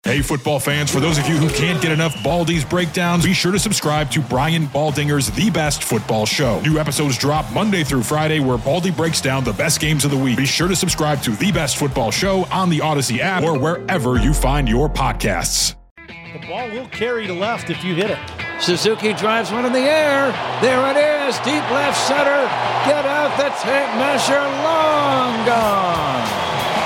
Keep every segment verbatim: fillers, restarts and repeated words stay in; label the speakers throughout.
Speaker 1: Hey, football fans, for those of you who can't get enough Baldy's breakdowns, be sure to subscribe to Brian Baldinger's The Best Football Show. New episodes drop Monday through Friday, where Baldy breaks down the best games of the week. Be sure to subscribe to The Best Football Show on the Odyssey app or wherever you find your podcasts.
Speaker 2: The ball will carry to left if you hit it.
Speaker 3: Suzuki drives one in the air. There it is. Deep left center. Get out the tape measure. Long gone.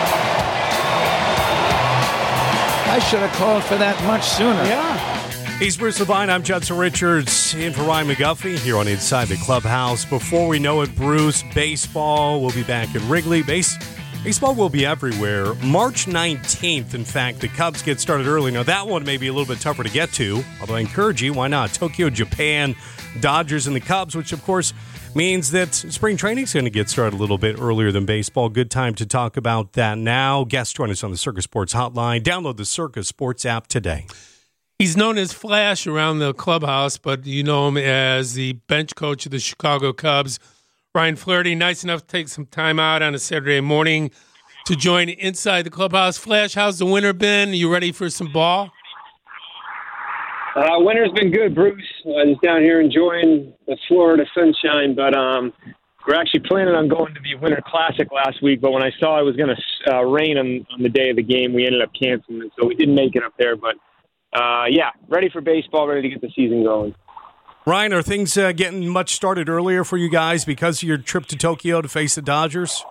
Speaker 3: I should have called for that much sooner.
Speaker 2: Yeah.
Speaker 4: He's Bruce Levine. I'm Judson Richards in for Ryan McGuffey here on Inside the Clubhouse. Before we know it, Bruce, baseball will be back at Wrigley. Base, baseball will be everywhere. March nineteenth, in fact, the Cubs get started early. Now, that one may be a little bit tougher to get to, although I encourage you, why not? Tokyo, Japan, Dodgers, and the Cubs, which, of course, means that spring training is going to get started a little bit earlier than baseball. Good time to talk about that now. Guests join us on the Circus Sports Hotline. Download the Circus Sports app today.
Speaker 5: He's known as Flash around the clubhouse, but you know him as the bench coach of the Chicago Cubs. Ryan Flaherty, nice enough to take some time out on a Saturday morning to join Inside the Clubhouse. Flash, how's the winter been? You ready for some ball?
Speaker 6: Uh, winter's been good, Bruce. I was down here enjoying the Florida sunshine, but um, we're actually planning on going to the Winter Classic last week. But when I saw it was going to uh, rain on, on the day of the game, we ended up canceling it, so we didn't make it up there. But uh, yeah, ready for baseball, ready to get the season going.
Speaker 4: Ryan, are things uh, getting much started earlier for you guys because of your trip to Tokyo to face the Dodgers?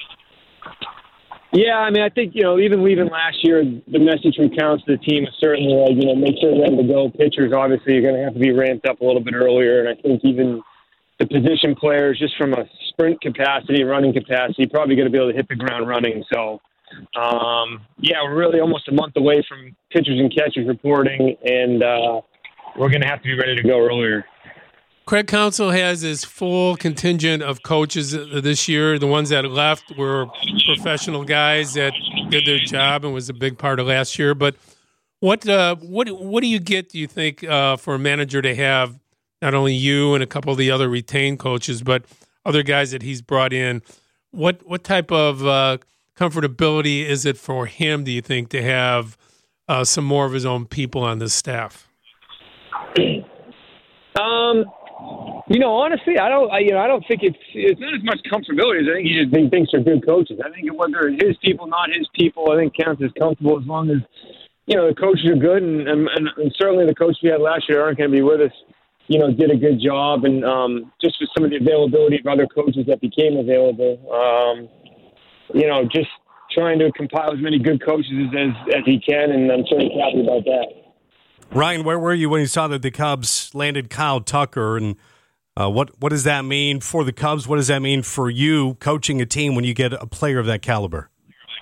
Speaker 6: Yeah, I mean, I think, you know, even leaving last year, the message from Counts to the team is certainly, like, you know, make sure they're ready to go. Pitchers, obviously, are going to have to be ramped up a little bit earlier. And I think even the position players, just from a sprint capacity, running capacity, probably going to be able to hit the ground running. So, um, yeah, we're really almost a month away from pitchers and catchers reporting, and uh, we're going to have to be ready to go earlier.
Speaker 5: Craig Counsell has his full contingent of coaches this year. The ones that left were professional guys that did their job and was a big part of last year. But what uh, what what do you get, do you think, uh, for a manager to have not only you and a couple of the other retained coaches, but other guys that he's brought in? What what type of uh, comfortability is it for him, do you think, to have uh, some more of his own people on this staff?
Speaker 6: Um. You know, honestly, I don't. I, you know, I don't think it's it's not as much comfortability as I think he just think, thinks they're good coaches. I think whether it's his people, not his people, I think Counts is comfortable as long as, you know, the coaches are good, and and, and certainly the coaches we had last year aren't going to be with us. You know, did a good job, and um, just with some of the availability of other coaches that became available, um, you know, just trying to compile as many good coaches as as he can, and I'm certainly happy about that.
Speaker 4: Ryan, where were you when you saw that the Cubs landed Kyle Tucker, and uh, what what does that mean for the Cubs? What does that mean for you coaching a team when you get a player of that caliber?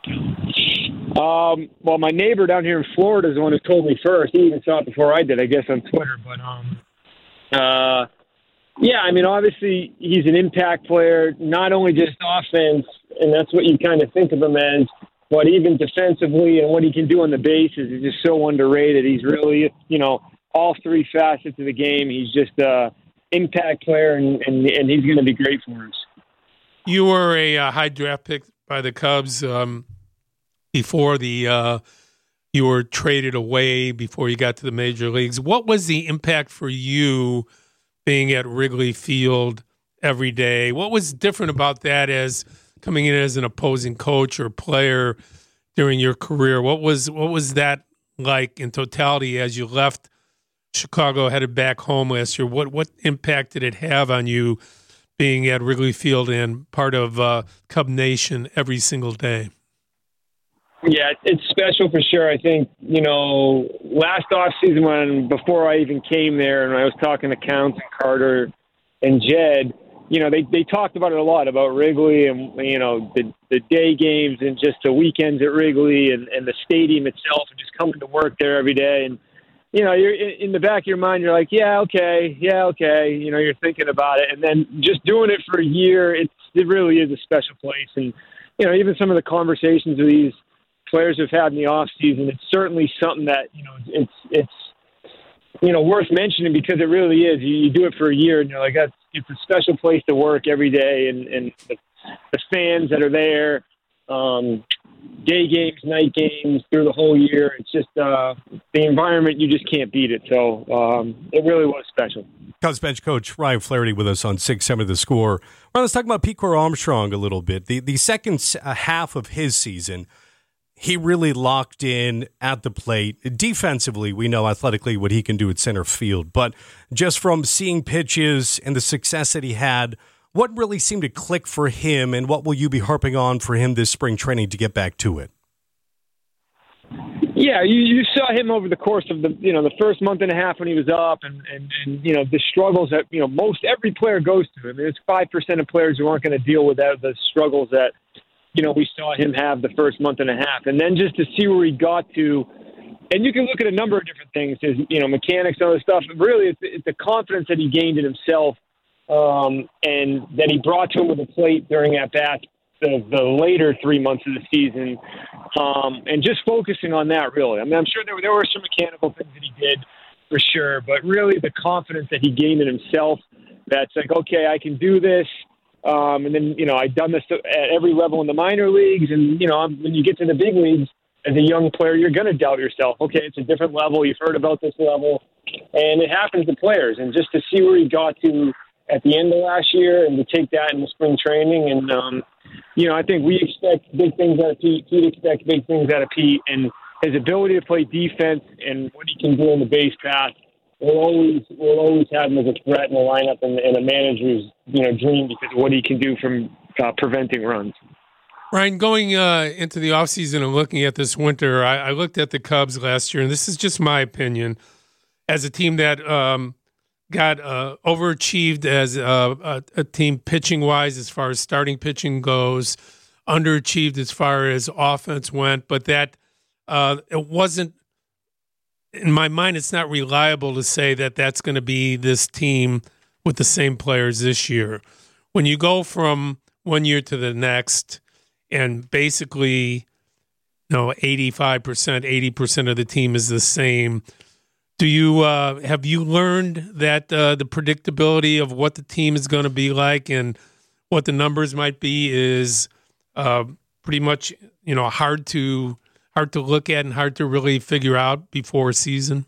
Speaker 6: Um, well, my neighbor down here in Florida is the one who told me first. He even saw it before I did, I guess, on Twitter. But um, uh, yeah, I mean, obviously he's an impact player, not only just offense, and that's what you kind of think of him as, but even defensively and what he can do on the bases is just so underrated. He's really, you know, all three facets of the game. He's just a impact player, and, and, and he's going to be great for us.
Speaker 5: You were a uh, high draft pick by the Cubs um, before the uh, you were traded away before you got to the major leagues. What was the impact for you being at Wrigley Field every day? What was different about that as coming in as an opposing coach or player during your career? What was what was that like in totality as you left Chicago, headed back home last year? What what impact did it have on you being at Wrigley Field and part of uh, Cub Nation every single day?
Speaker 6: Yeah, it's special for sure. I think, you know, last offseason when, before I even came there, and I was talking to Counts and Carter and Jed, you know, they, they talked about it a lot, about Wrigley and, you know, the the day games and just the weekends at Wrigley and, and the stadium itself and just coming to work there every day. And, you know, you're in the back of your mind, you're like, yeah, okay, yeah, okay. You know, you're thinking about it. And then just doing it for a year, it's, it really is a special place. And, you know, even some of the conversations with these players have had in the off season, it's certainly something that, you know, it's, it's, you know, worth mentioning because it really is. You, you do it for a year and you're like, that's, it's a special place to work every day. And, and the, the fans that are there, um, day games, night games, through the whole year. It's just uh, the environment, you just can't beat it. So um, it really was special.
Speaker 4: Cubs bench coach Ryan Flaherty with us on six seven The Score. Well, let's talk about Piquet Armstrong a little bit. The, the second half of his season, he really locked in at the plate. Defensively, we know athletically what he can do at center field. But just from seeing pitches and the success that he had, what really seemed to click for him, and what will you be harping on for him this spring training to get back to it?
Speaker 6: Yeah, you, you saw him over the course of the you know the first month and a half when he was up, and, and, and you know the struggles that you know most every player goes through. I mean, it's five percent of players who aren't going to deal with that, the struggles that you know we saw him have the first month and a half, and then just to see where he got to. And you can look at a number of different things, his, you know, mechanics and other stuff. But really, it's, it's the confidence that he gained in himself, um, and that he brought to him with the plate during at bats the, the later three months of the season, um, and just focusing on that. Really, I mean, I'm sure there were, there were some mechanical things that he did for sure, but really the confidence that he gained in himself. That's like, okay, I can do this. Um, and then, you know, I've done this at every level in the minor leagues. And, you know, when you get to the big leagues as a young player, you're going to doubt yourself. Okay, it's a different level. You've heard about this level. And it happens to players. And just to see where he got to at the end of last year and to take that in the spring training. And, um, you know, I think we expect big things out of Pete. Pete expects big things out of Pete. And his ability to play defense and what he can do in the base path, We'll always we'll always have him as a threat in the lineup and, and a manager's you know dream because of what he can do from uh, preventing runs.
Speaker 5: Ryan, going uh, into the offseason and looking at this winter, I, I looked at the Cubs last year, and this is just my opinion, as a team that um, got uh, overachieved as a, a, a team pitching-wise as far as starting pitching goes, underachieved as far as offense went, but that uh, it wasn't, in my mind, it's not reliable to say that that's going to be this team with the same players this year. When you go from one year to the next and basically, you know, eighty-five percent, eighty percent of the team is the same, do you uh, have you learned that uh, the predictability of what the team is going to be like and what the numbers might be is uh, pretty much, you know, hard to hard to look at and hard to really figure out before a season?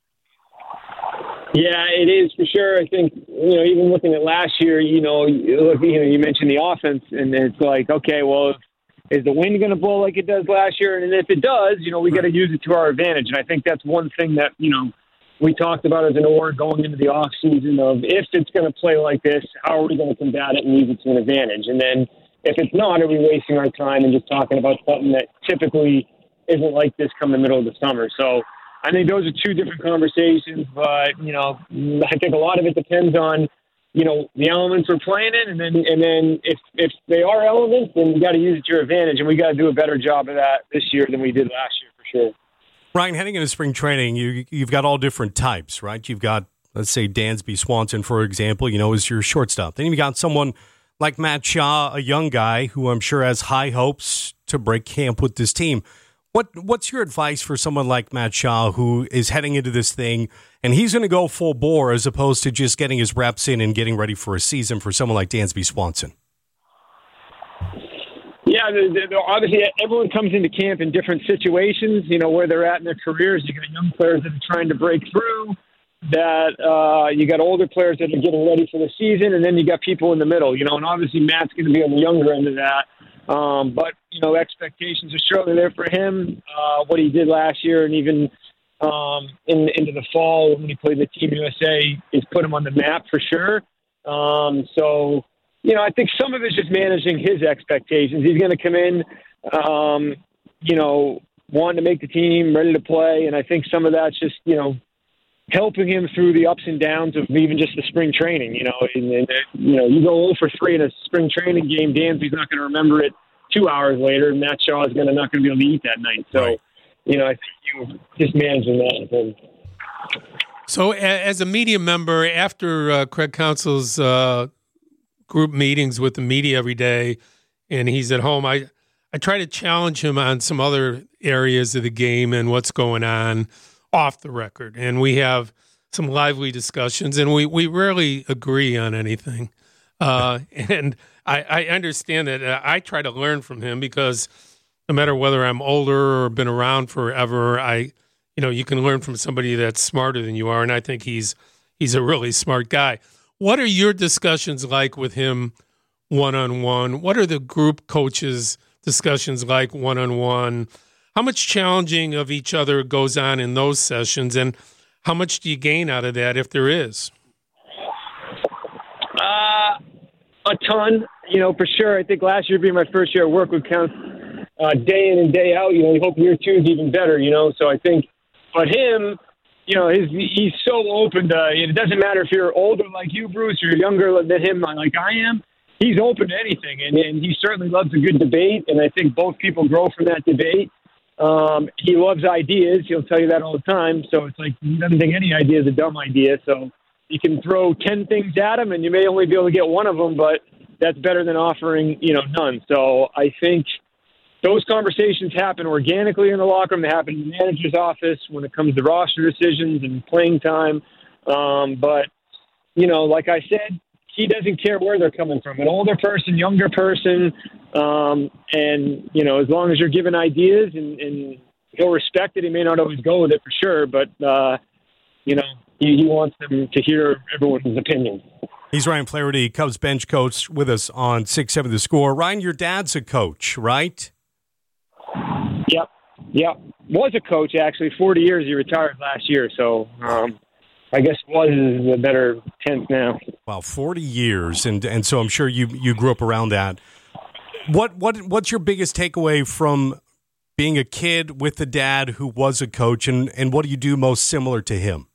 Speaker 6: Yeah, it is for sure. I think, you know, even looking at last year, you know, you, look, you know, you mentioned the offense, and it's like, okay, well, is the wind going to blow like it does last year? And if it does, you know, we got to use it to our advantage. And I think that's one thing that, you know, we talked about as an org going into the off season of if it's going to play like this, how are we going to combat it and use it to an advantage? And then if it's not, are we wasting our time and just talking about something that typically isn't like this come the middle of the summer? So I think those are two different conversations, but, you know, I think a lot of it depends on, you know, the elements we're playing in. And then, and then if, if they are elements, then you got to use it to your advantage. And we got to do a better job of that this year than we did last year for sure.
Speaker 4: Ryan, heading into spring training, you, you've got all different types, right? You've got, let's say, Dansby Swanson, for example, you know, is your shortstop. Then you've got someone like Matt Shaw, a young guy who I'm sure has high hopes to break camp with this team. What What's your advice for someone like Matt Shaw who is heading into this thing and he's going to go full bore as opposed to just getting his reps in and getting ready for a season for someone like Dansby Swanson?
Speaker 6: Yeah, they're, they're, obviously everyone comes into camp in different situations, you know, where they're at in their careers. You got young players that are trying to break through, that uh, you got older players that are getting ready for the season, and then you got people in the middle, you know, and obviously Matt's going to be on the younger end of that. Um, but, you know, expectations are surely there for him, uh, what he did last year and even um, in, into the fall when he played the Team U S A is put him on the map for sure. Um, so, you know, I think some of it's just managing his expectations. He's going to come in, um, you know, wanting to make the team, ready to play. And I think some of that's just, you know, helping him through the ups and downs of even just the spring training, you know, and, and you know, you go zero for three in a spring training game, Dansby's not going to remember it two hours later, and Matt Shaw is going to not going to be able to eat that night. So, right. you know, I think you just managing that.
Speaker 5: So as a media member, after uh, Craig Counsell's uh, group meetings with the media every day, and he's at home, I, I try to challenge him on some other areas of the game and what's going on off the record. And we have some lively discussions, and we, we rarely agree on anything. Uh, and I, I understand that. Uh, I try to learn from him because no matter whether I'm older or been around forever, I, you know, you can learn from somebody that's smarter than you are, and I think he's he's a really smart guy. What are your discussions like with him one-on-one? What are the group coaches' discussions like one-on-one? How much challenging of each other goes on in those sessions, and how much do you gain out of that if there is?
Speaker 6: Uh, a ton, you know, for sure. I think last year being my first year at work would count uh, day in and day out. You know, you hope year two is even better, you know. So I think, but him, you know, his, he's so open to, it doesn't matter if you're older like you, Bruce, or you're younger than him like I am. He's open to anything, and, and he certainly loves a good debate, and I think both people grow from that debate. Um, he loves ideas. He'll tell you that all the time. So it's like he doesn't think any idea is a dumb idea. So you can throw ten things at him, and you may only be able to get one of them, but that's better than offering, you know, none. So I think those conversations happen organically in the locker room. They happen in the manager's office when it comes to roster decisions and playing time. Um, but, you know, like I said, he doesn't care where they're coming from, an older person, younger person. Um, and, you know, as long as you're giving ideas and, and he'll respect it, he may not always go with it for sure, but, uh, you know, he, he wants them to hear everyone's opinion.
Speaker 4: He's Ryan Flaherty, Cubs bench coach, with us on six seven The Score. Ryan, your dad's a coach, right?
Speaker 6: Yep. Yep. Was a coach, actually. forty years. He retired last year, so um, I guess was is a better tense now.
Speaker 4: Wow, forty years, and and so I'm sure you you grew up around that. What what what's your biggest takeaway from being a kid with a dad who was a coach, and, and what do you do most similar to him?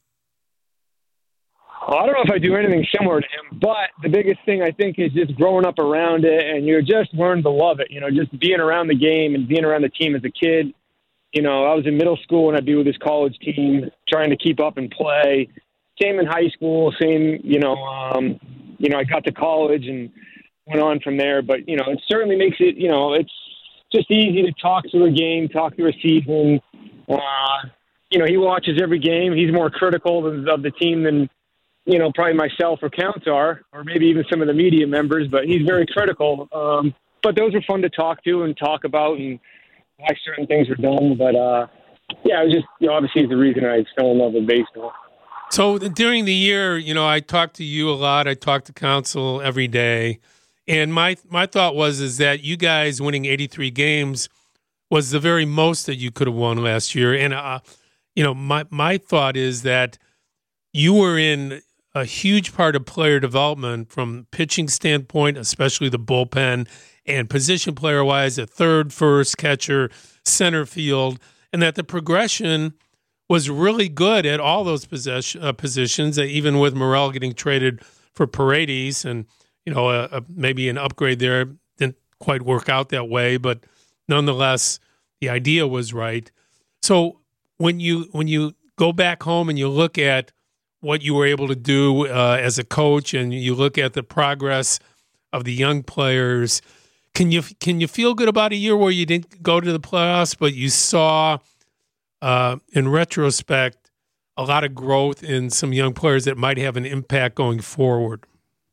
Speaker 6: Well, I don't know if I do anything similar to him, but the biggest thing I think is just growing up around it, and you just learn to love it. You know, just being around the game and being around the team as a kid. You know, I was in middle school and I'd be with his college team, trying to keep up and play. Same in high school, same, you know, um, you know, I got to college and went on from there. But, you know, it certainly makes it, you know, it's just easy to talk through a game, talk through a season. Uh, you know, he watches every game. He's more critical of, of the team than, you know, probably myself or Counts are, or maybe even some of the media members, but he's very critical. Um, but those are fun to talk to and talk about and why certain things were done. But, uh, yeah, it was just, you know, obviously the reason I fell in love with baseball.
Speaker 5: So during the year, you know, I talked to you a lot. I talked to Counsell every day. And my my thought was is that you guys winning eighty-three games was the very most that you could have won last year. And, uh, you know, my, my thought is that you were in a huge part of player development from pitching standpoint, especially the bullpen, and position player-wise, at third, first, catcher, center field, and that the progression was really good at all those possession, uh, positions, uh, even with Morel getting traded for Paredes, and you know uh, uh, maybe an upgrade there didn't quite work out that way, but nonetheless, the idea was right. So when you when you go back home and you look at what you were able to do uh, as a coach, and you look at the progress of the young players, can you can you feel good about a year where you didn't go to the playoffs, but you saw, uh, in retrospect, a lot of growth in some young players that might have an impact going forward?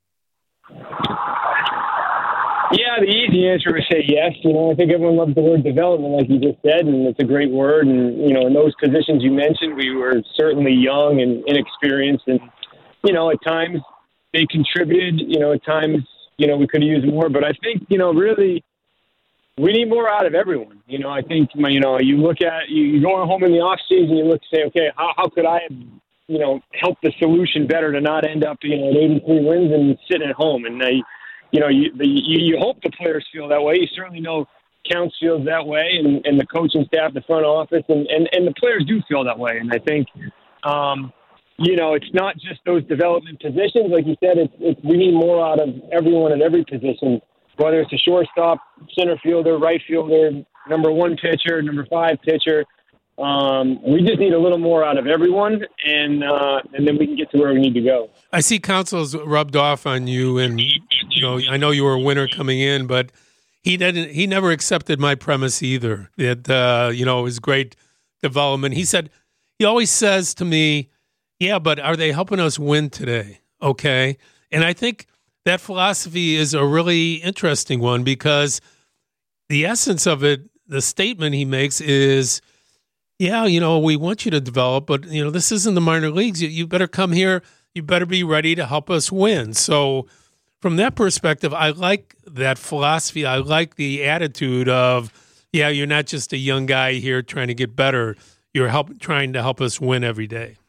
Speaker 6: Yeah, the easy answer would say yes. You know, I think everyone loves the word development, like you just said, and it's a great word. And, you know, in those positions you mentioned, we were certainly young and inexperienced. And, you know, at times they contributed. You know, at times, you know, we could have used more. But I think, you know, really we need more out of everyone. You know, I think, you know, you look at, you, you go home in the off season, you look and say, okay, how, how could I have, you know, help the solution better to not end up, you know, at eighty-three wins and sitting at home. And they, you know, you, the, you you hope the players feel that way. You certainly know Counts feels that way, and, and the coaching staff, the front office, and, and, and the players do feel that way. And I think, um, you know, it's not just those development positions. Like you said, it's, it's we need more out of everyone at every position, whether it's a shortstop, center fielder, right fielder, number one pitcher, number five pitcher. Um, we just need a little more out of everyone, and uh, and then we can get to where we need to go.
Speaker 5: I see Counsell's rubbed off on you, and you know I know you were a winner coming in, but he didn't. He never accepted my premise either. That uh, you know it was great development. He said he always says to me, "Yeah, but are they helping us win today?" Okay, and I think that philosophy is a really interesting one because the essence of it, the statement he makes is, yeah, you know, we want you to develop, but, you know, this isn't the minor leagues. You, you better come here. You better be ready to help us win. So from that perspective, I like that philosophy. I like the attitude of, yeah, you're not just a young guy here trying to get better. You're help, trying to help us win every day.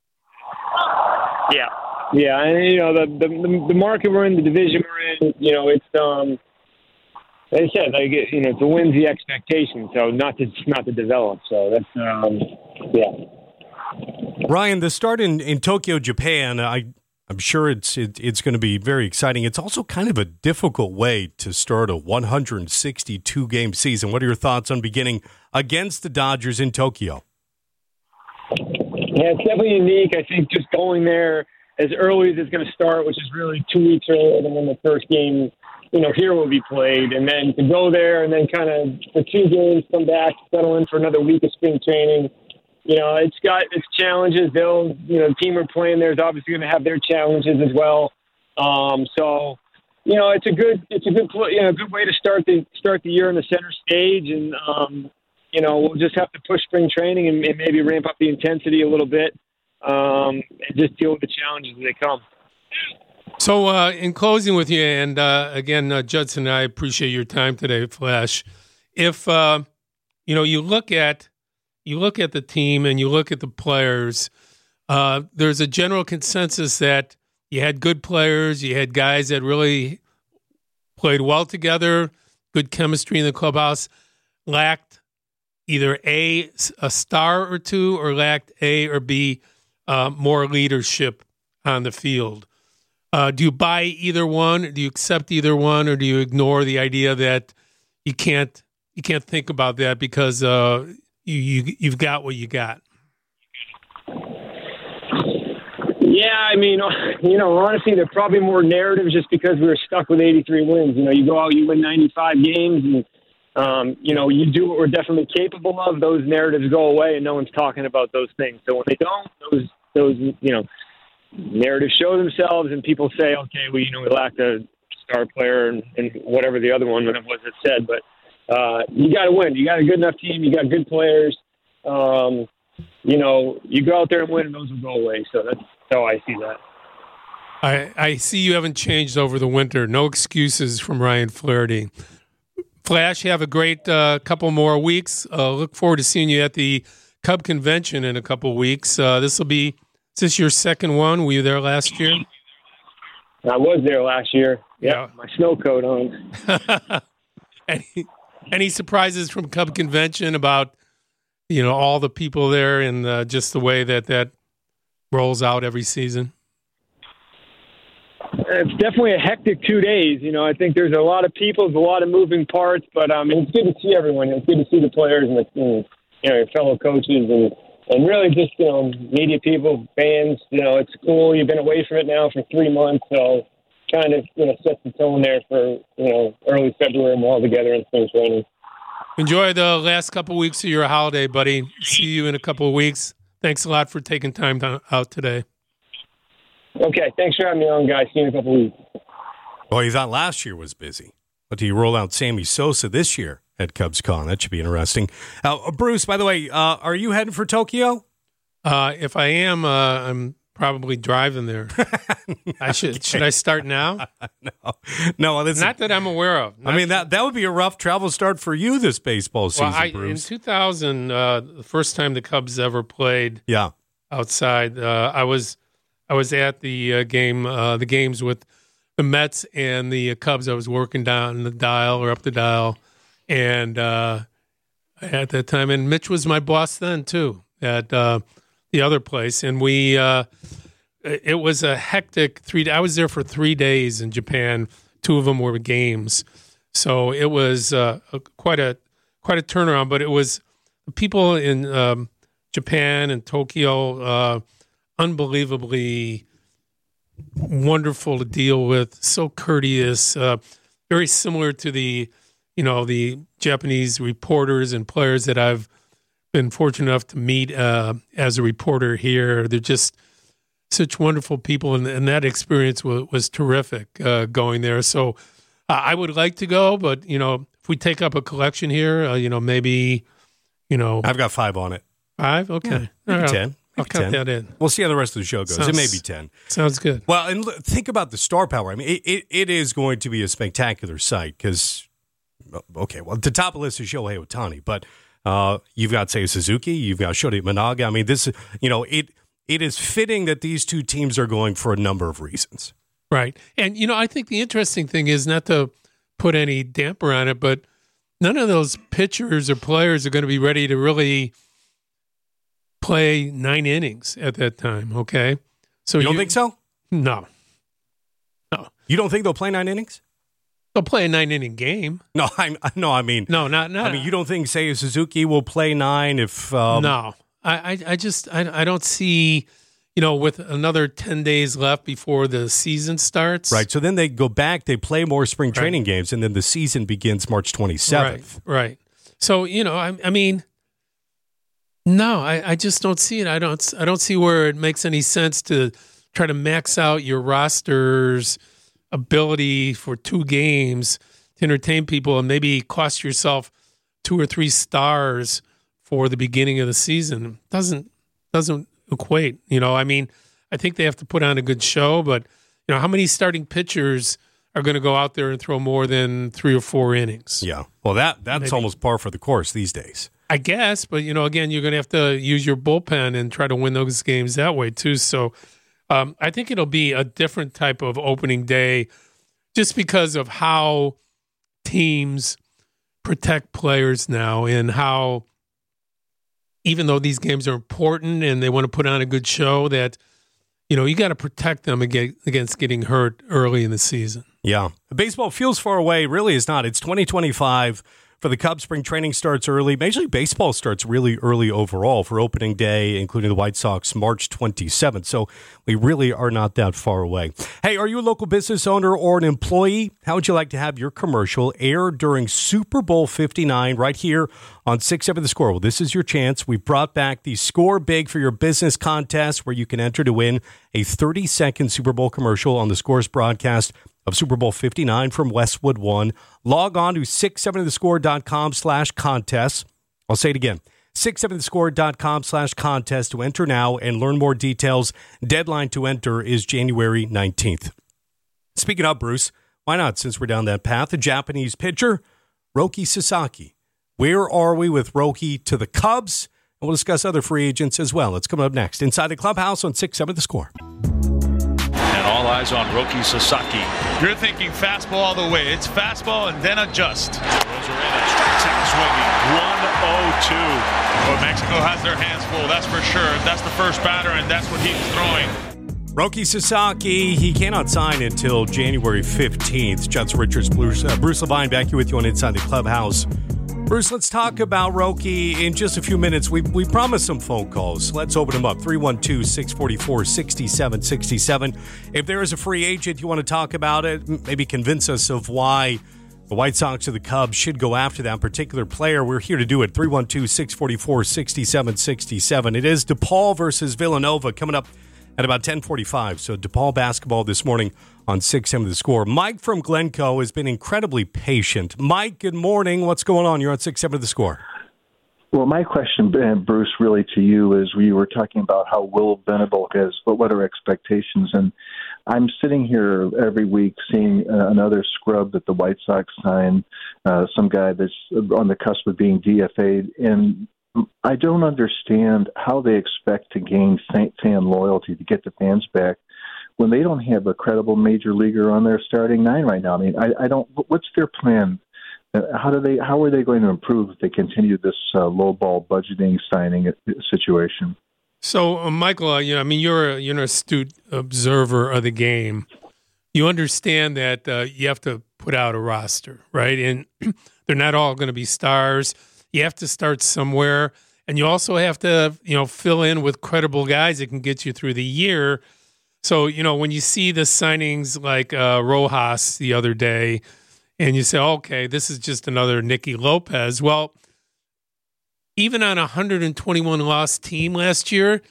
Speaker 6: Yeah. Yeah, and, you know, the, the the market we're in, the division we're in, you know, it's, um, like I said, like, you know, to win's the expectation, so not to not to develop. So that's, um, yeah.
Speaker 4: Ryan, the start in, in Tokyo, Japan, I, I'm sure it's it, it's going to be very exciting. It's also kind of a difficult way to start a one hundred sixty-two game season. What are your thoughts on beginning against the Dodgers in Tokyo?
Speaker 6: Yeah, it's definitely unique. I think just going there as early as it's going to start, which is really two weeks earlier than when the first game, you know, here will be played. And then to go there and then kind of for two games, come back, settle in for another week of spring training. You know, it's got its challenges. They'll, you know, the team we're playing there is obviously going to have their challenges as well. Um, so, you know, it's a good, it's a good, you know, good way to start the start the year in the center stage. And, um, you know, we'll just have to push spring training and, and maybe ramp up the intensity a little bit. Um, and just deal with the challenges as they come.
Speaker 5: So, uh, in closing with you, and uh, again, uh, Judson, I appreciate your time today, Flash. If uh, you know, you look at you look at the team and you look at the players, uh, there's a general consensus that you had good players, you had guys that really played well together, good chemistry in the clubhouse, lacked either a a star or two, or lacked A or B. Uh, more leadership on the field. Uh, do you buy either one? Do you accept either one, or do you ignore the idea that you can't you can't think about that because uh, you, you you've got what you got?
Speaker 6: Yeah, I mean, you know, honestly, they're probably more narratives just because we were stuck with eighty-three wins. You know, you go out, you win ninety-five games, and um, you know, you do what we're definitely capable of. Those narratives go away, and no one's talking about those things. So when they don't, those those you know, narratives show themselves, and people say, okay, well, you know, we lacked a star player and, and whatever the other one was that said. But uh, you got to win. You got a good enough team. You got good players. Um, you know, you go out there and win, and those will go away. So that's how I see that.
Speaker 5: I, I see you haven't changed over the winter. No excuses from Ryan Flaherty. Flash, have a great uh, couple more weeks. Uh, look forward to seeing you at the Cub Convention in a couple weeks. Uh, this will be, is this your second one? Were you there last year?
Speaker 6: I was there last year. Yep, yeah, my snow coat on.
Speaker 5: any, any surprises from Cub Convention about, you know, all the people there and uh, just the way that that rolls out every season?
Speaker 6: It's definitely a hectic two days. You know, I think there's a lot of people, there's a lot of moving parts, but um, it's good to see everyone. It's good to see the players and the, you know, your fellow coaches and, and really just, you know, media people, fans. You know, it's cool. You've been away from it now for three months, so kind of, you know, sets the tone there for, you know, early February and we're all together in spring training.
Speaker 5: Enjoy the last couple of weeks of your holiday, buddy. See you in a couple of weeks. Thanks a lot for taking time to, out today.
Speaker 6: Okay, thanks for having me on, guys. See you in a couple of weeks.
Speaker 4: Well, you thought last year was busy. But do you roll out Sammy Sosa this year at CubsCon? That should be interesting. Uh, Bruce, by the way, uh, are you heading for Tokyo?
Speaker 5: Uh, if I am, uh, I'm probably driving there. I should. Okay. Should I start now?
Speaker 4: no, no. That's
Speaker 5: not that I'm aware of. Not
Speaker 4: I mean, that that would be a rough travel start for you this baseball season,
Speaker 5: well, I,
Speaker 4: Bruce.
Speaker 5: In two thousand, uh, the first time the Cubs ever played,
Speaker 4: yeah,
Speaker 5: outside, uh, I was. I was at the uh, game, uh, the games with the Mets and the Cubs. I was working down the dial or up the dial, and uh, at that time, and Mitch was my boss then too at uh, the other place, and we. Uh, it was a hectic three. I was there for three days in Japan. Two of them were games, so it was uh, a, quite a quite a turnaround. But it was people in um, Japan and Tokyo. Uh, unbelievably wonderful to deal with, so courteous, uh, very similar to the, you know, the Japanese reporters and players that I've been fortunate enough to meet uh, as a reporter here. They're just such wonderful people, and, and that experience was, was terrific uh, going there. So uh, I would like to go, but, you know, if we take up a collection here, uh, you know, maybe, you know.
Speaker 4: I've got five on it.
Speaker 5: Five? Okay.
Speaker 4: Yeah, maybe
Speaker 5: right,
Speaker 4: ten.
Speaker 5: I'll,
Speaker 4: Maybe
Speaker 5: I'll cut
Speaker 4: ten.
Speaker 5: that in.
Speaker 4: We'll see how the rest of the show goes.
Speaker 5: Sounds,
Speaker 4: it may be ten.
Speaker 5: Sounds good.
Speaker 4: Well, and look, think about the star power. I mean, it, it, it is going to be a spectacular sight because, okay, well, at the top of the list is Shohei Ohtani, but uh, you've got, say, Suzuki, you've got Shota Imanaga. I mean, this, you know, it it is fitting that these two teams are going for a number of reasons.
Speaker 5: Right. And, you know, I think the interesting thing is not to put any damper on it, but none of those pitchers or players are going to be ready to really play nine innings at that time, okay? So
Speaker 4: You don't
Speaker 5: you,
Speaker 4: think so?
Speaker 5: No. No.
Speaker 4: You don't think they'll play nine innings?
Speaker 5: They'll play a nine-inning game.
Speaker 4: No, I no, I mean,
Speaker 5: No, not not.
Speaker 4: I mean, you don't think, say, Suzuki will play nine if um,
Speaker 5: no, I, I, I just, I, I don't see, you know, with another ten days left before the season starts.
Speaker 4: right? So then they go back, they play more spring
Speaker 5: Right.
Speaker 4: training games, and then the season begins March twenty-seventh.
Speaker 5: Right, right. So, you know, I, I mean, no, I, I just don't see it. I don't, I don't see where it makes any sense to try to max out your roster's ability for two games to entertain people and maybe cost yourself two or three stars for the beginning of the season. Doesn't doesn't equate. You know, I mean, I think they have to put on a good show, but you know, how many starting pitchers are going to go out there and throw more than three or four innings?
Speaker 4: Yeah. Well, that that's
Speaker 5: Maybe.
Speaker 4: almost par for the course these days.
Speaker 5: I guess, but you know, again, you're going to have to use your bullpen and try to win those games that way too. So, um, I think it'll be a different type of opening day, just because of how teams protect players now, and how, even though these games are important and they want to put on a good show, that you know you got to protect them against against getting hurt early in the season.
Speaker 4: Yeah. Baseball feels far away. Really is not. It's twenty twenty-five. For the Cubs, spring training starts early. Major League Baseball starts really early overall for opening day, including the White Sox, March twenty-seventh. So we really are not that far away. Hey, are you a local business owner or an employee? How would you like to have your commercial air during Super Bowl fifty-nine right here on six seven The Score? Well, this is your chance. We've brought back the Score Big for Your Business contest, where you can enter to win a thirty-second Super Bowl commercial on the Score's broadcast of Super Bowl fifty-nine from Westwood One. Log on to six seven the score dot com slash contest. I'll say it again. six seven the score dot com slash contest to enter now and learn more details. Deadline to enter is January nineteenth. Speaking of, Bruce, why not, since we're down that path, the Japanese pitcher, Roki Sasaki. Where are we with Roki to the Cubs? And we'll discuss other free agents as well. It's coming up next inside the clubhouse on six seven The Score.
Speaker 7: And all eyes on Roki Sasaki.
Speaker 8: You're thinking fastball all the way. It's fastball and then adjust.
Speaker 7: Rosarena strikes out swinging. one oh two.
Speaker 8: But Mexico has their hands full, that's for sure. That's the first batter, and that's what he's throwing.
Speaker 4: Roki Sasaki, he cannot sign until January fifteenth. Judson Richards, Bruce, uh, Bruce Levine back here with you on Inside the Clubhouse. Bruce, let's talk about Roki in just a few minutes. We we promised some phone calls. Let's open them up. three one two, six four four, six seven six seven. If there is a free agent you want to talk about it, maybe convince us of why the White Sox or the Cubs should go after that particular player, we're here to do it. three one two, six four four, six seven six seven. It is DePaul versus Villanova coming up at about ten forty-five. So DePaul basketball this morning on six seven The Score. Mike from Glencoe has been incredibly patient. Mike, good morning. What's going on? You're on six seven The Score.
Speaker 9: Well, my question, Bruce, really to you is, we were talking about how Will Venable is, but what are expectations? And I'm sitting here every week seeing uh, another scrub that the White Sox sign, uh, some guy that's on the cusp of being D F A'd, and I don't understand how they expect to gain fan loyalty, to get the fans back, when they don't have a credible major leaguer on their starting nine right now. I mean, I, I don't. What's their plan? How do they? How are they going to improve if they continue this uh, low ball budgeting signing situation?
Speaker 5: So, uh, Michael, uh, you know, I mean, you're a, you're an astute observer of the game. You understand that uh, you have to put out a roster, right? And they're not all going to be stars. You have to start somewhere, and you also have to, you know, fill in with credible guys that can get you through the year. So, you know, when you see the signings like uh, Rojas the other day, and you say, okay, this is just another Nicky Lopez. Well, even on a one hundred twenty-one loss team last year,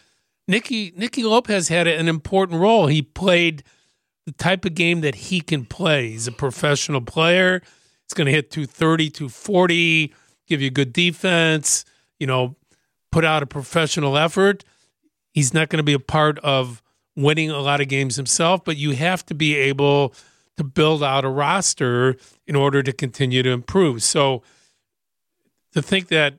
Speaker 5: Nicky Nicky Lopez had an important role. He played the type of game that he can play. He's a professional player. He's going to hit two thirty, two forty, give you good defense, you know, put out a professional effort. He's not going to be a part of winning a lot of games himself, but you have to be able to build out a roster in order to continue to improve. So to think that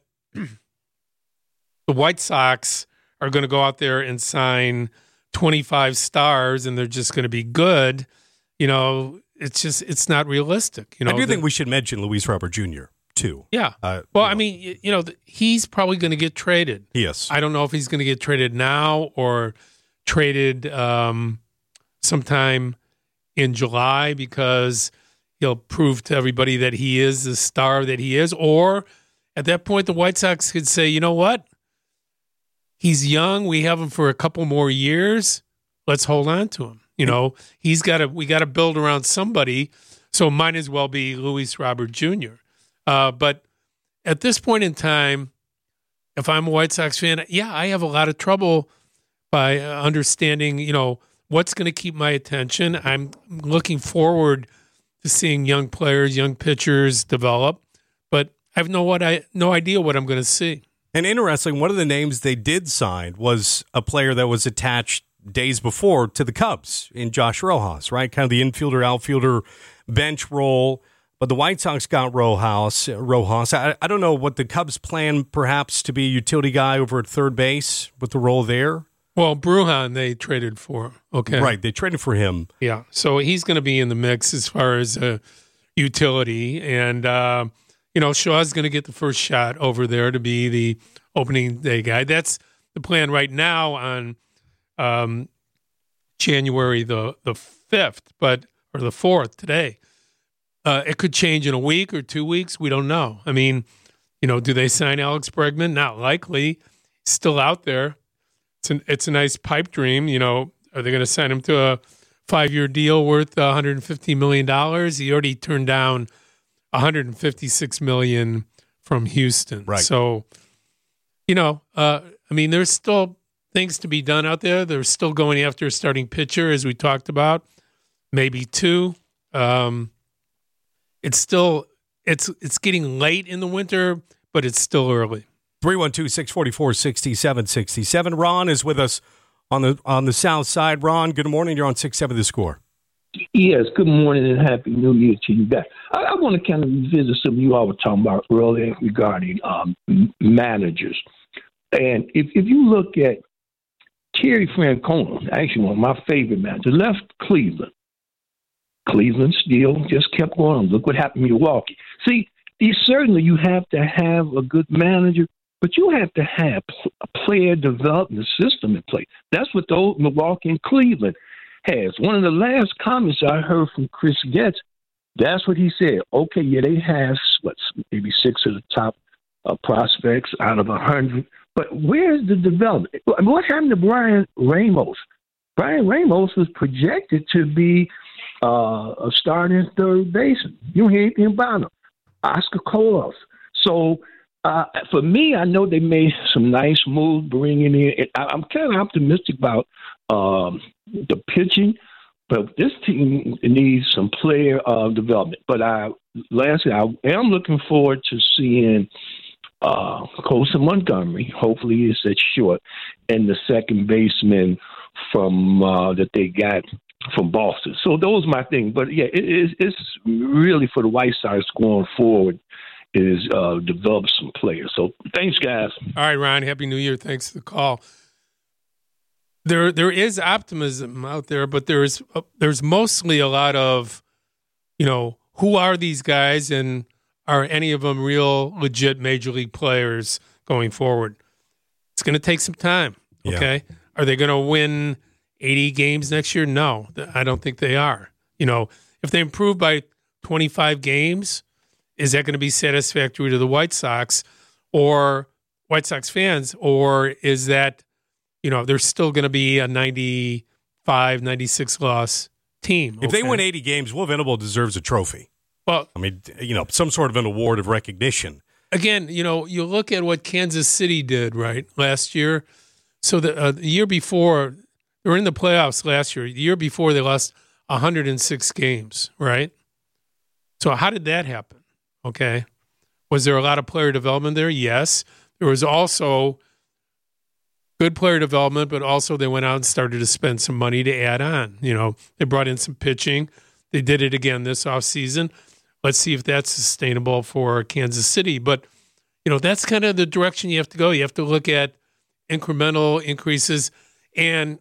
Speaker 5: the White Sox are going to go out there and sign twenty-five stars and they're just going to be good, you know, it's just, it's not realistic. You know,
Speaker 4: I do
Speaker 5: the,
Speaker 4: think we should mention Luis Robert Junior too.
Speaker 5: Yeah.
Speaker 4: Uh,
Speaker 5: well,
Speaker 4: you know.
Speaker 5: I mean, you know, he's probably going to get traded.
Speaker 4: Yes.
Speaker 5: I don't know if he's going to get traded now or traded um, sometime in July because he'll prove to everybody that he is the star that he is. Or at that point, the White Sox could say, you know what? He's young. We have him for a couple more years. Let's hold on to him. You know, he's got to, we got to build around somebody. So it might as well be Luis Robert Junior Uh, but at this point in time, if I'm a White Sox fan, yeah, I have a lot of trouble by understanding, you know, what's going to keep my attention. I'm looking forward to seeing young players, young pitchers develop, but I have no what I no idea what I'm going to see.
Speaker 4: And interesting, one of the names they did sign was a player that was attached days before to the Cubs in Josh Rojas, right? Kind of the infielder, outfielder, bench role. But the White Sox got Rojas. Rojas. I, I don't know what the Cubs plan, perhaps, to be a utility guy over at third base with the role there.
Speaker 5: Well, Brujan they traded for. Okay,
Speaker 4: right. They traded for him.
Speaker 5: Yeah, so he's going to be in the mix as far as a utility, and uh, you know Shaw's going to get the first shot over there to be the opening day guy. That's the plan right now on um, January the the fifth, but or the fourth today. Uh, it could change in a week or two weeks. We don't know. I mean, you know, do they sign Alex Bregman? Not likely. Still out there. It's an, it's a nice pipe dream. You know, are they going to sign him to a five-year deal worth one hundred fifty million dollars? He already turned down one hundred fifty-six million dollars from Houston.
Speaker 4: Right.
Speaker 5: So, you know, uh, I mean, there's still things to be done out there. They're still going after a starting pitcher, as we talked about, maybe two. Um, it's still it's it's getting late in the winter, but it's still early.
Speaker 4: three one two, six four four, six seven six seven. Ron is with us on the on the south side. Ron, good morning. You're on six seven The Score.
Speaker 10: Yes, good morning and happy New Year to you guys. I, I want to kind of revisit something you all were talking about earlier regarding um, managers. And if, if you look at Terry Francona, actually one of my favorite managers, left Cleveland. Cleveland still just kept going. Look what happened in Milwaukee. See, certainly you have to have a good manager, but you have to have a player development system in place. That's what the old Milwaukee and Cleveland has. One of the last comments I heard from Chris Getz, that's what he said. Okay, yeah, they have what, maybe six of the top uh, prospects out of a hundred, but where's the development? What happened to Brian Ramos? Brian Ramos was projected to be uh, a starting third baseman. You don't hear anything about him. Oscar Colas. So uh, for me, I know they made some nice moves bringing in. I, I'm kind of optimistic about um, the pitching, but this team needs some player uh, development. But I, lastly, I am looking forward to seeing uh, Colson Montgomery. Hopefully, it's at short, and the second baseman from uh, that they got from Boston. So those are my thing. But, yeah, it, it's, it's really for the White Sox going forward is uh, develop some players. So thanks, guys.
Speaker 5: All right, Ron. Happy New Year. Thanks for the call. There, There is optimism out there, but there's uh, there's mostly a lot of, you know, who are these guys and are any of them real, legit major league players going forward? It's going to take some time, okay? Yeah. Are they going to win eighty games next year? No, I don't think they are. You know, if they improve by twenty-five games, is that going to be satisfactory to the White Sox or White Sox fans? Or is that, you know, there's still going to be a ninety-five, ninety-six loss team?
Speaker 4: If okay? they win eighty games, Will Venable deserves a trophy.
Speaker 5: Well,
Speaker 4: I mean, you know, some sort of an award of recognition.
Speaker 5: Again, you know, you look at what Kansas City did, right, last year. So the, uh, the year before, they were in the playoffs last year. The year before, they lost one hundred six games, right? So how did that happen? Okay. Was there a lot of player development there? Yes. There was also good player development, but also they went out and started to spend some money to add on. You know, they brought in some pitching. They did it again this offseason. Let's see if that's sustainable for Kansas City. But, you know, that's kind of the direction you have to go. You have to look at incremental increases. And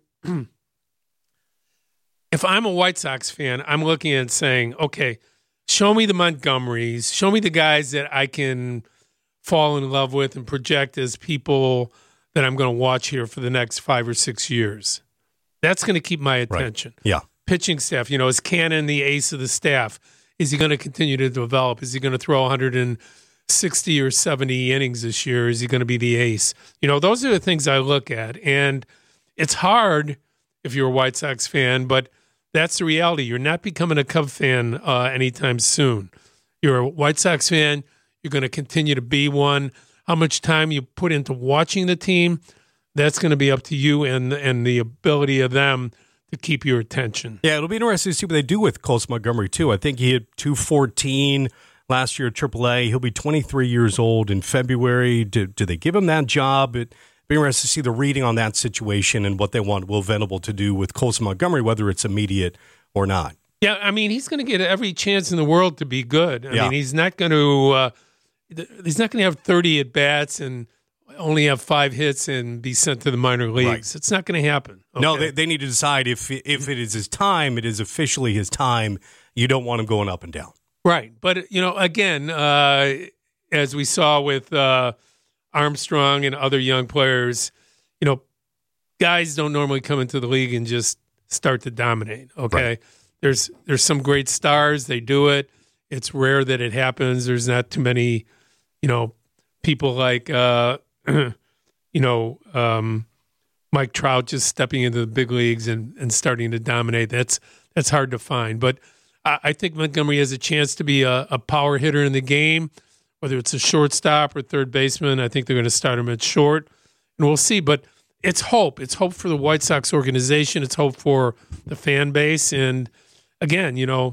Speaker 5: if I'm a White Sox fan, I'm looking at saying, okay, show me the Montgomerys, show me the guys that I can fall in love with and project as people that I'm going to watch here for the next five or six years. That's going to keep my attention.
Speaker 4: Right. Yeah.
Speaker 5: Pitching staff, you know, is Cannon the ace of the staff? Is he going to continue to develop? Is he going to throw one hundred sixty or seventy innings this year? Is he going to be the ace? You know, those are the things I look at. And it's hard if you're a White Sox fan, but that's the reality. You're not becoming a Cub fan uh, anytime soon. You're a White Sox fan. You're going to continue to be one. How much time you put into watching the team, that's going to be up to you and and the ability of them to keep your attention.
Speaker 4: Yeah, it'll be interesting to see what they do with Colson Montgomery, too. I think he hit two fourteen last year at triple A. He'll be twenty-three years old in February. Do, do they give him that job? It'll be interesting to see the reading on that situation and what they want Will Venable to do with Colson Montgomery, whether it's immediate or not.
Speaker 5: Yeah, I mean, he's going to get every chance in the world to be good. I
Speaker 4: yeah.
Speaker 5: mean, he's not going to uh, he's not going to have thirty at-bats and only have five hits and be sent to the minor leagues.
Speaker 4: Right.
Speaker 5: It's not going to happen. Okay?
Speaker 4: No, they, they need to decide if if it is his time, it is officially his time. You don't want him going up and down.
Speaker 5: Right. But, you know, again, uh, as we saw with uh, Armstrong and other young players, you know, guys don't normally come into the league and just start to dominate, okay? Right. There's there's some great stars. They do it. It's rare that it happens. There's not too many, you know, people like, uh, you know, um, Mike Trout just stepping into the big leagues and, and starting to dominate. That's that's hard to find. But I, I think Montgomery has a chance to be a, a power hitter in the game, whether it's a shortstop or third baseman. I think they're going to start him at short, and we'll see. But it's hope. It's hope for the White Sox organization. It's hope for the fan base. And again, you know,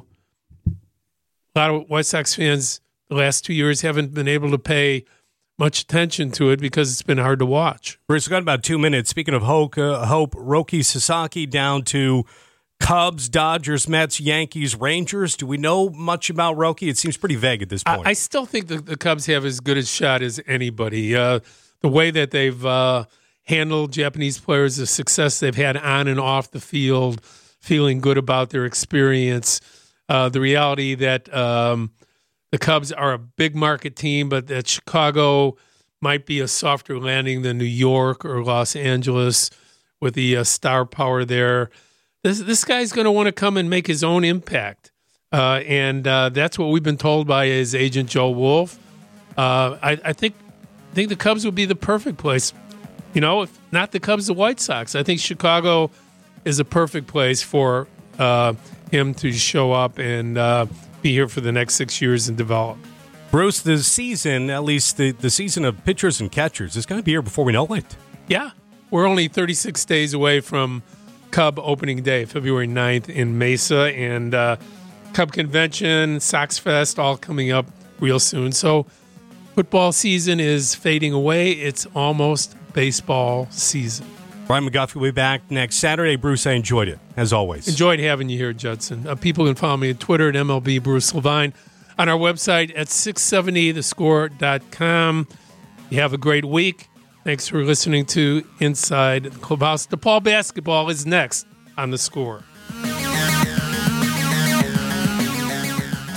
Speaker 5: a lot of White Sox fans the last two years haven't been able to pay much attention to it because it's been hard to watch.
Speaker 4: Bruce, we've got about two minutes. Speaking of hope, uh, hope Roki Sasaki down to Cubs, Dodgers, Mets, Yankees, Rangers. Do we know much about Roki? It seems pretty vague at this point.
Speaker 5: I, I still think the, the Cubs have as good a shot as anybody. Uh, the way that they've uh, handled Japanese players, the success they've had on and off the field, feeling good about their experience, uh, the reality that um, the Cubs are a big market team, but that Chicago might be a softer landing than New York or Los Angeles with the uh, star power there. This this guy's going to want to come and make his own impact, uh, and uh, that's what we've been told by his agent Joe Wolf. Uh, I, I think I think the Cubs would be the perfect place. You know, if not the Cubs, the White Sox. I think Chicago is a perfect place for uh, him to show up and uh, be here for the next six years and develop.
Speaker 4: Bruce, the season, at least the, the season of pitchers and catchers, is going to be here before we know it.
Speaker 5: Yeah. We're only thirty-six days away from Cub opening day, February ninth in Mesa, and uh, Cub Convention, Sox Fest, all coming up real soon. So football season is fading away. It's almost baseball season.
Speaker 4: Brian McGuffey will be back next Saturday. Bruce, I enjoyed it, as always.
Speaker 5: Enjoyed having you here, Judson. Uh, people can follow me on Twitter at M L B Bruce Levine, on our website at six seventy the score dot com. You have a great week. Thanks for listening to Inside the Clubhouse. DePaul basketball is next on The Score.